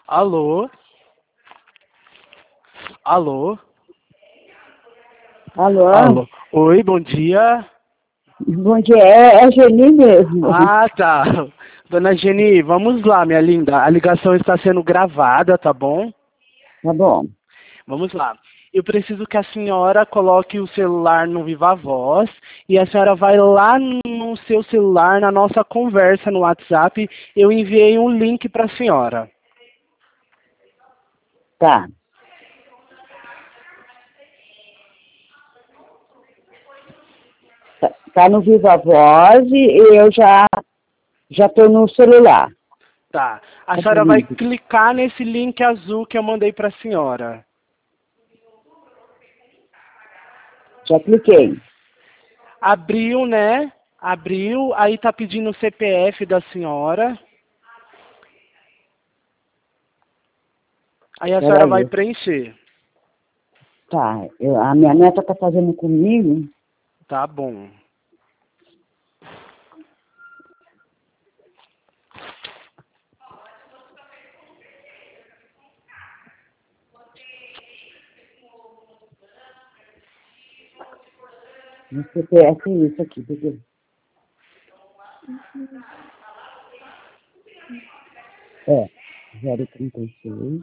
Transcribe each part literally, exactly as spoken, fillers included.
Alô? Alô? Alô? Alô? Oi, bom dia. Bom dia, é, é a Geni mesmo. Ah, tá. Dona Geni, vamos lá, minha linda. A ligação está sendo gravada, tá bom? Tá bom. Vamos lá. Eu preciso que a senhora coloque o celular no Viva Voz e a senhora vai lá no seu celular, na nossa conversa no WhatsApp. Eu enviei um link para a senhora. Tá. Tá, tá no Viva Voz e eu já já tô no celular. Tá. A Tá senhora vai bonito. clicar nesse link azul que eu mandei para a senhora. Já cliquei. Abriu, né? Abriu, aí tá pedindo o C P F da senhora. Aí a senhora vai Peraí. preencher. Tá, eu, a minha neta tá fazendo comigo. Tá bom. No C P F é isso aqui, entendeu? É, zero trinta e seis.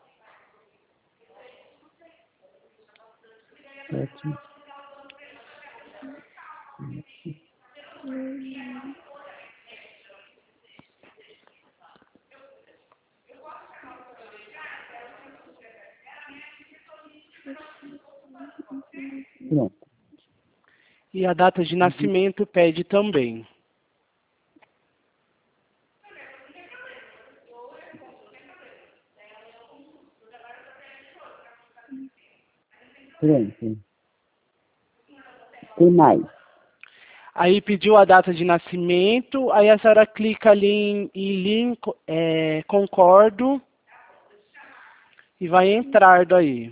Sete. Pronto. E a data de nascimento pede também. Pronto. Tem mais. Aí pediu a data de nascimento, aí a senhora clica ali em, em link, é, concordo, e vai entrar daí.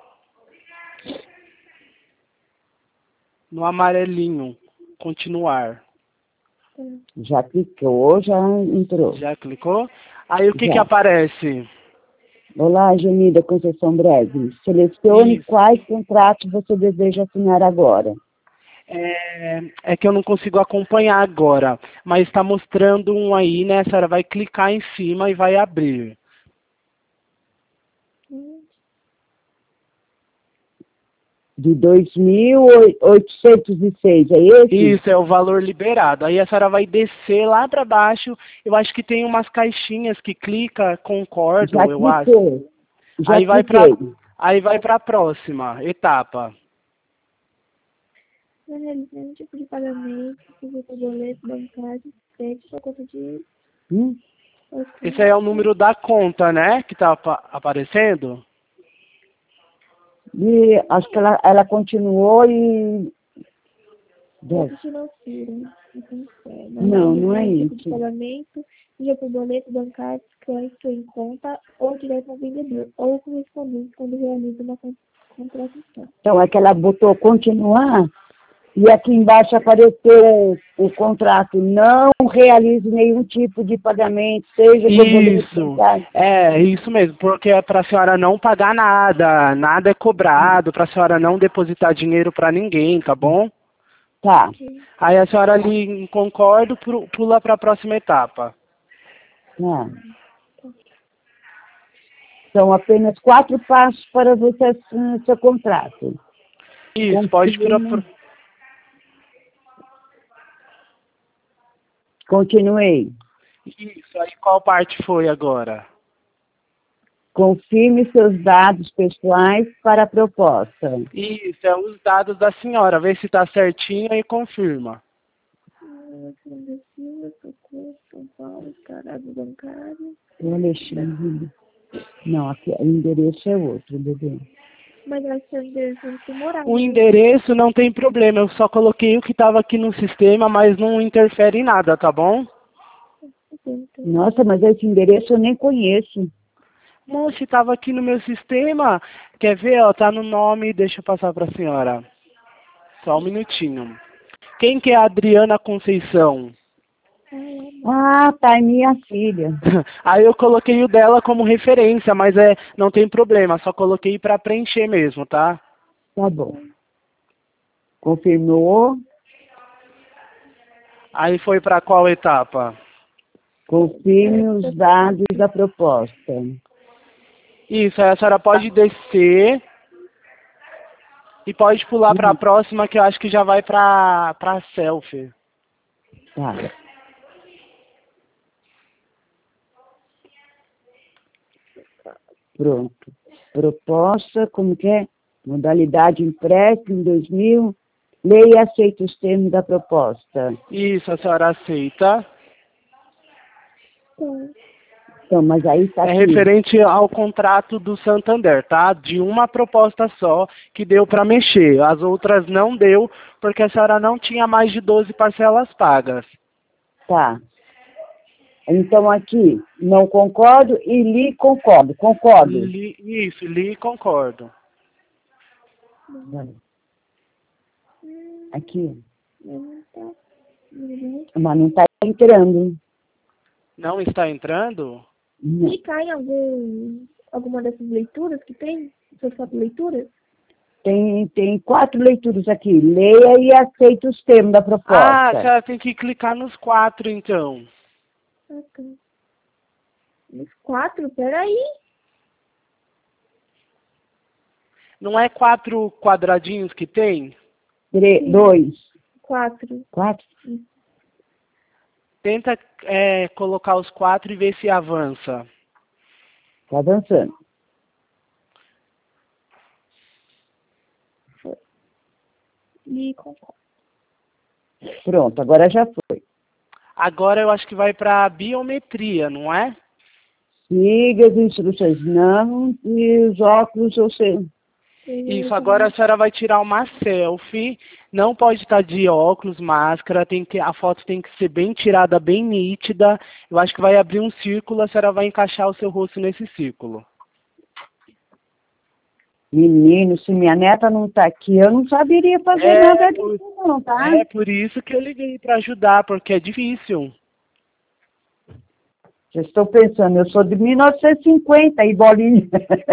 No amarelinho, continuar. Já clicou, já entrou. Já clicou? Aí o que que Já. aparece? Olá, Genida Conceição Breve. Selecione Isso. quais contratos você deseja assinar agora. É, é que eu não consigo acompanhar agora, mas está mostrando um aí, né? A senhora vai clicar em cima e vai abrir. De dois mil oitocentos e seis, é esse? Isso, é o valor liberado. Aí a senhora vai descer lá para baixo. Eu acho que tem umas caixinhas que clica, Já concordo, eu acho. cliquei. Já Aí vai para cliquei. aí vai para a próxima etapa. Realizar um tipo de pagamento, seja por boleto bancário, crédito ou conta de Hum? Esse aí é o número da conta, né? Que está aparecendo. E acho que ela, ela continuou e... conta financeira. Não, não é um tipo de isso. pagamento, seja por boleto bancário, crédito em conta ou direto ao vendedor, ou correspondente quando realiza uma con- contratação. Então, é que ela botou continuar e aqui embaixo apareceu o, o contrato. Não realize nenhum tipo de pagamento, seja por boleto Isso, bancário. é isso mesmo, porque é para a senhora não pagar nada, nada é cobrado, para a senhora não depositar dinheiro para ninguém, tá bom? Tá. Aí a senhora ali em concordo, pu- pula para a próxima etapa. Tá. São apenas quatro passos para você assinar seu contrato. Isso, pode ir para Confirme. Continuei. isso. Aí qual parte foi agora? Confirme seus dados pessoais para a proposta. Isso, é os dados da senhora, vê se está certinho e confirma. Alexandre Silva, Socorro, São Paulo, Carado Bancário. O Alexandre. Não, aqui o endereço é outro, bebê. Mas Alexandre Silva tem morar. O endereço não tem problema, eu só coloquei o que estava aqui no sistema, mas não interfere em nada, tá bom? Nossa, mas esse endereço eu nem conheço. Moça, estava aqui no meu sistema. Quer ver, ó, tá no nome, deixa eu passar para a senhora. Só um minutinho. Quem que é a Adriana Conceição? Ah, tá, é minha filha. Aí eu coloquei o dela como referência, mas é, não tem problema, só coloquei para preencher mesmo, tá? Tá bom. Confirmou. Aí foi para qual etapa? Confirme os dados da proposta. Isso, aí a senhora pode descer e pode pular para a Uhum. próxima, que eu acho que já vai para para selfie. Tá. Pronto. Proposta, como que é? Modalidade empréstimo dois mil. Leia e aceita os termos da proposta. Isso, a senhora aceita. Sim. Então, mas aí tá É aqui. referente ao contrato do Santander, tá? De uma proposta só que deu para mexer. As outras não deu, porque a senhora não tinha mais de doze parcelas pagas. Tá. Então, aqui, não concordo e li concordo. Concordo. Li, isso, li e concordo. Aqui. Não tá. Uhum. Mas não tá entrando. Não está entrando? Não. Clicar em algum, alguma dessas leituras que tem? Essas quatro leituras? Tem, tem quatro leituras aqui. Leia e aceita os termos da Ah, a proposta. senhora tem que clicar nos quatro, então. Ah, tá. Os quatro? Peraí. Não é quatro quadradinhos que tem? Tre- dois. Quatro. Quatro. Tenta é, colocar os quatro e ver se avança. Tá avançando. E concordo. Pronto, agora já foi. Agora eu acho que vai para biometria, não é? Siga as instruções. Não, e os óculos, eu sei. Isso, agora a senhora vai tirar uma selfie, não pode estar de óculos, máscara, tem que, a foto tem que ser bem tirada, bem nítida. Eu acho que vai abrir um círculo, a senhora vai encaixar o seu rosto nesse círculo. Menino, se minha neta não tá aqui, eu não saberia fazer É nada por, disso não, tá? é por isso que eu liguei para ajudar, porque é difícil. Eu estou pensando, eu sou de mil novecentos e cinquenta e bolinha.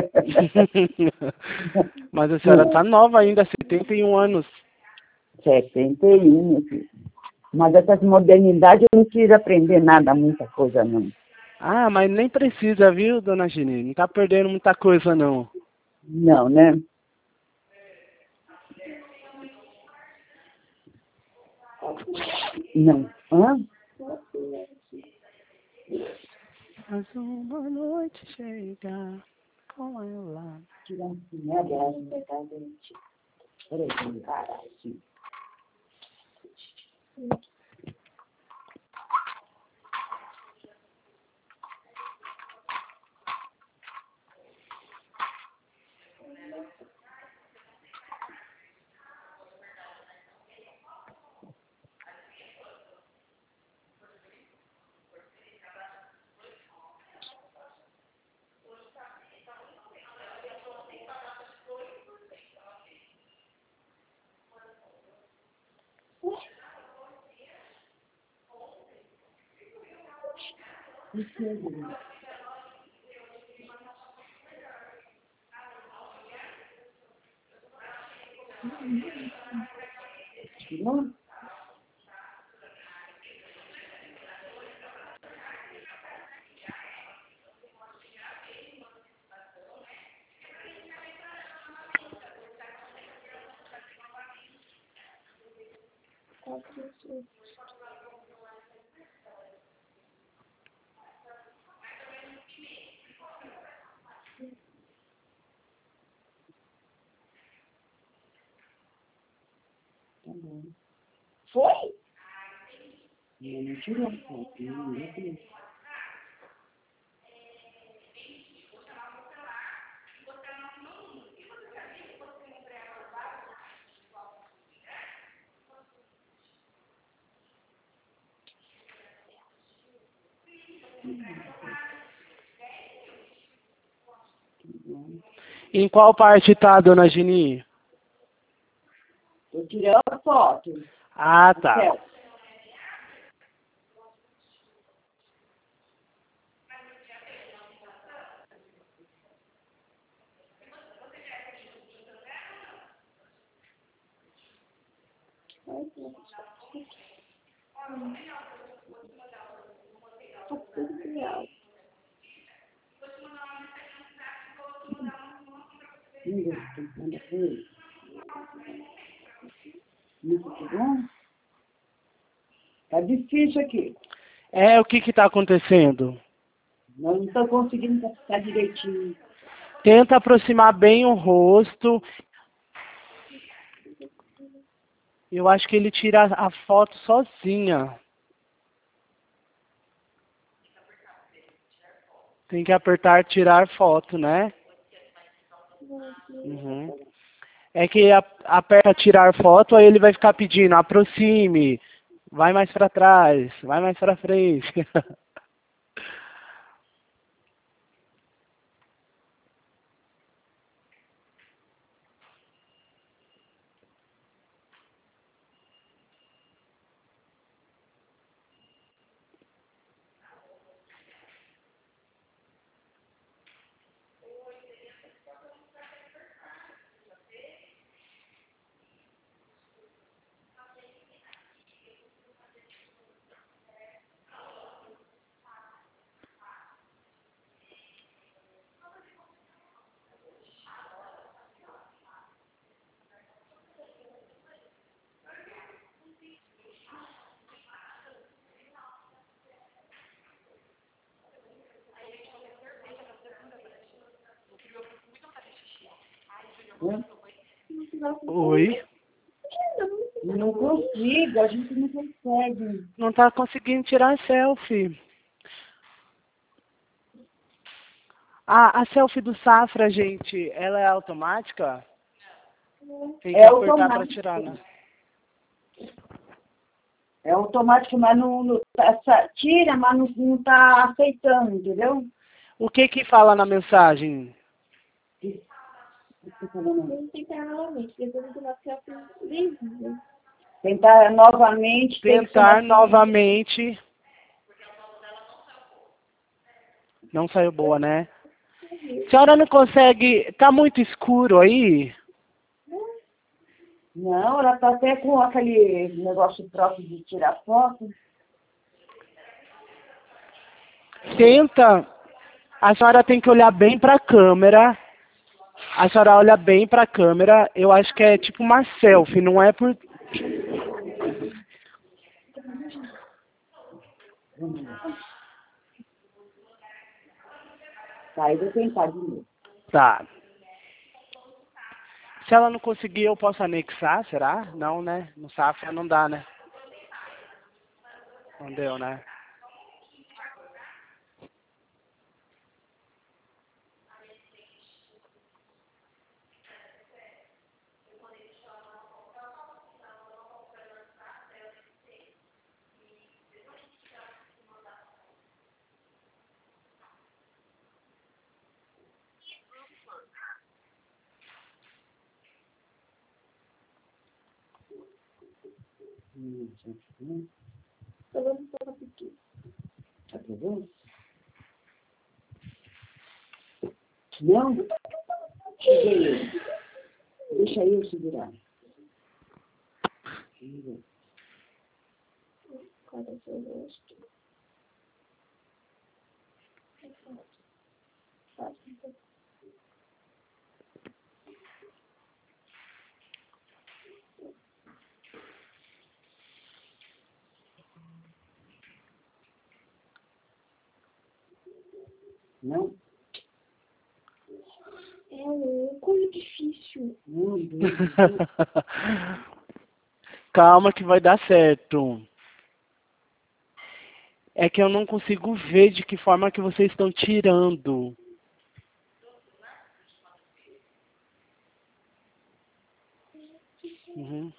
Mas a senhora está nova ainda, setenta e um anos. setenta e um, meu filho. Mas essas modernidades eu não quis aprender nada, muita coisa não. Ah, mas nem precisa, viu, dona Gini? Não tá perdendo muita coisa, não. Não, né? Não. Hã? Mas uma noite chega com ela. Peraí, cara, aqui. Não? Foi? Eu não tirou foto, não vi. Em qual parte tá, dona Gini? Eu tirei a foto. Ah, tá. Certo. Muito bom. Tá difícil aqui. É, o que que tá acontecendo? Nós não estamos conseguindo captar direitinho. Tenta aproximar bem o rosto. Eu acho que ele tira a foto sozinha. Tem que apertar tirar foto, né? Uhum. É que a- aperta tirar foto, aí ele vai ficar pedindo, aproxime, vai mais para trás, vai mais para frente. Oi? Não consigo, a gente não consegue. Não tá conseguindo tirar selfie. Ah, a selfie do Safra, gente, ela é automática? Tem que É apertar para automático. tirar, né? É automático, mas não, não essa, tira, mas não, não tá aceitando, entendeu? O que que fala na mensagem? Vamos tentar novamente, depois do nosso livro. Tentar novamente. tem que ser Tentar mais- novamente. Não saiu boa, né? A senhora não consegue... Tá muito escuro aí? Não, ela tá até com aquele negócio próprio de tirar foto. Tenta... A senhora tem que olhar bem para a câmera. A senhora olha bem para a câmera. Eu acho que é tipo uma selfie, não é por... Tá, eu vou tentar de novo. Tá. Se ela não conseguir, eu posso anexar, será? Não, né? No Safra não dá, né? Não deu, né? Falando para pequeno. Tá vendo? Não? Cheguei. Deixa eu segurar. Qual é o seu rosto? Fácil. Não? É um coisa difícil. Não, não. Calma que vai dar certo. É que eu não consigo ver de que forma que vocês estão tirando. Uhum.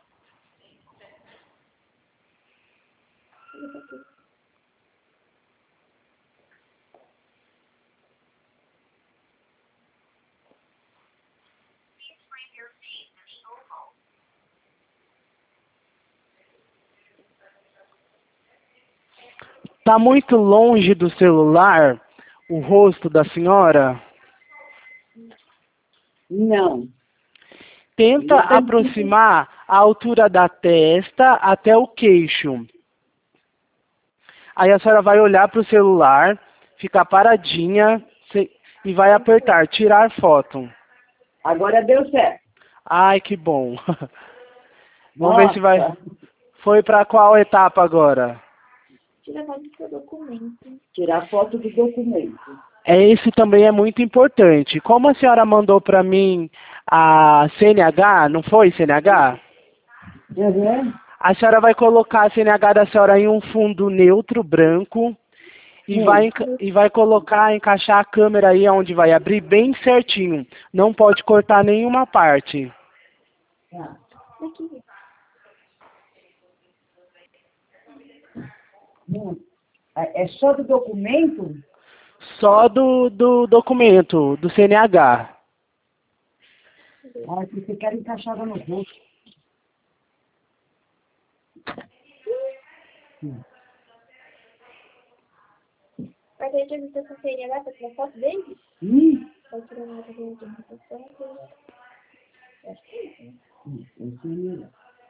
Tá muito longe do celular o rosto da senhora? Não. Tenta Eu tenho- aproximar a altura da testa até o queixo. Aí a senhora vai olhar para o celular, ficar paradinha e vai apertar, tirar foto. Agora deu certo. Ai, que bom. Vamos Nossa. ver se vai... Foi para qual etapa agora? Tirar foto do seu documento. Tirar foto do documento. É, esse também é muito importante. Como a senhora mandou para mim a C N H, não foi C N H? Uhum. A senhora vai colocar a C N H da senhora em um fundo neutro, branco, e, Sim. vai, e vai colocar, encaixar a câmera aí onde vai abrir bem certinho. Não pode cortar nenhuma parte. Tá. Aqui. Hum. É só do documento? Só do, do documento, do C N H. Ah, que você quer encaixada no rosto. Hum. Mas a gente avisa com C N H para tirar foto dele? Hum. Pode tirar uma foto de identificação. Acho que é isso, né? Hum, esse é melhor.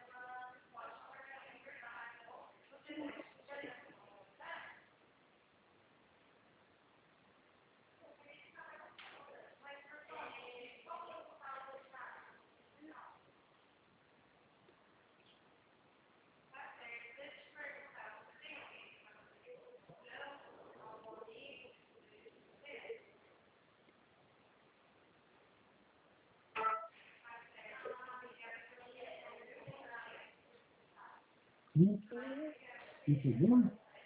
Hum. Entendeu?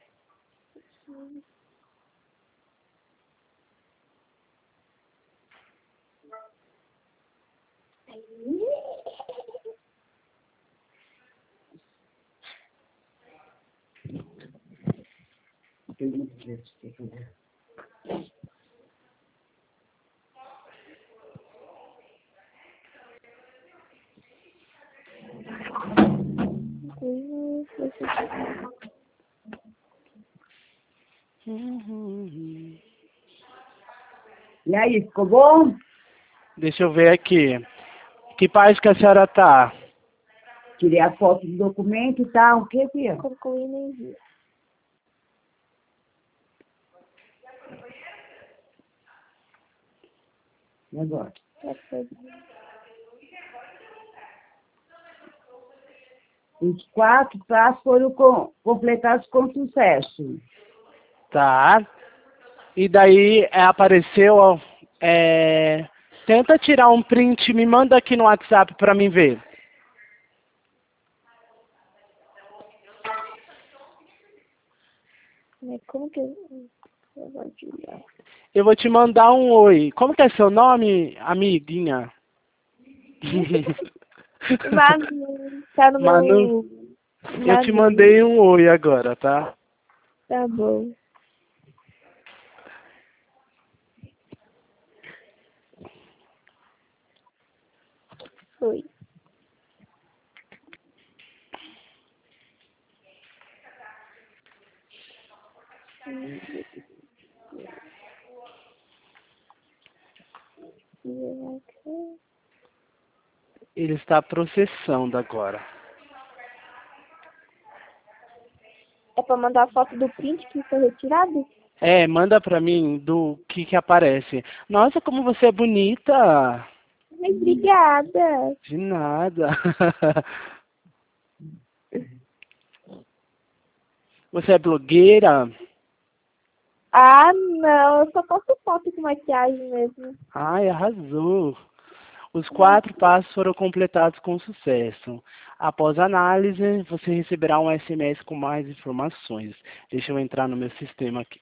Tem muito jeito de fazer. E aí, ficou bom? Deixa eu ver aqui. Que página que a senhora tá? Tirei a foto do documento e tal. O que, filha? Concluir no envio. E agora? Os quatro passos foram com, completados com sucesso. Tá. E daí é, apareceu, ó, é, tenta tirar um print, me manda aqui no WhatsApp para mim ver. Como que eu vou tirar? Eu vou te mandar um oi. Como que é seu nome, amiguinha? Manu, tá no Manu, meu... eu te mandei um oi agora, tá? Tá bom. Foi. Ele está processando agora. É pra mandar a foto do print que foi retirado? É, manda pra mim do que que aparece. Nossa, como você é bonita. Mas obrigada. De nada. Você é blogueira? Ah, não. Eu só posto foto com maquiagem mesmo. Ai, arrasou. Os quatro passos foram completados com sucesso. Após a análise, você receberá um S M S com mais informações. Deixa eu entrar no meu sistema aqui.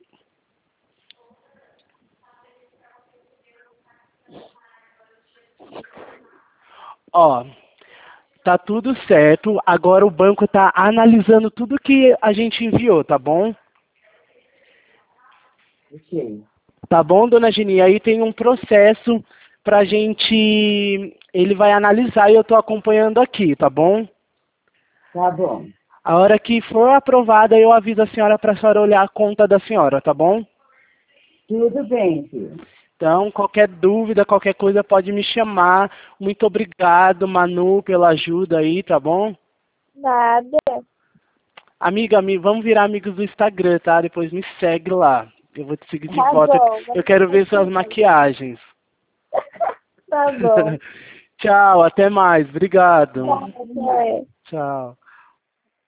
Ó, tá tudo certo. Agora o banco tá analisando tudo que a gente enviou, tá bom? Ok. Tá bom, dona Geni? Aí tem um processo pra gente... Ele vai analisar e eu tô acompanhando aqui, tá bom? Tá bom. A hora que for aprovada, eu aviso a senhora pra senhora olhar a conta da senhora, tá bom? Tudo bem, filho. Então, qualquer dúvida, qualquer coisa pode me chamar. Muito obrigado, Manu, pela ajuda aí, tá bom? Nada. Amiga, ami- vamos virar amigos do Instagram, tá? Depois me segue lá. Eu vou te seguir de Tá volta. bom, Eu quero ver suas vai. maquiagens. Tá bom. Tchau, até mais. Obrigado. Tá, até. Tchau.